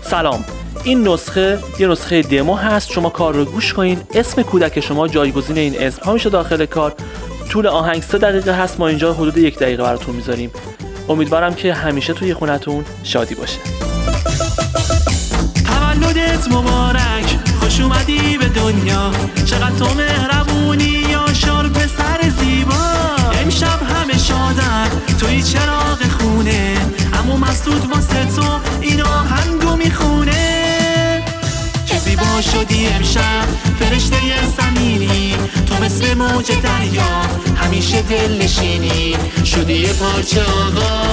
سلام، این نسخه یه نسخه دمو هست. شما کار رو گوش کنین. اسم کودک شما جایگزین این اسم ها میشه داخل کار. طول آهنگ 3 دقیقه هست. ما اینجا حدود 1 دقیقه براتون میذاریم. امیدوارم که همیشه توی خونتون شادی باشه. تولدت مبارک، خوش اومدی به دنیا، چقدر تو مهربونی یا شار پسر زیبا. امشب همه شادن توی چراغ خونه، عمو مسعود واسه تو این آهنگو میخونه. چه زیبا شدی امشب فرشته زمینی، تو مثل موج دریا همیشه دل نشینی، شدی یه پارچه آقا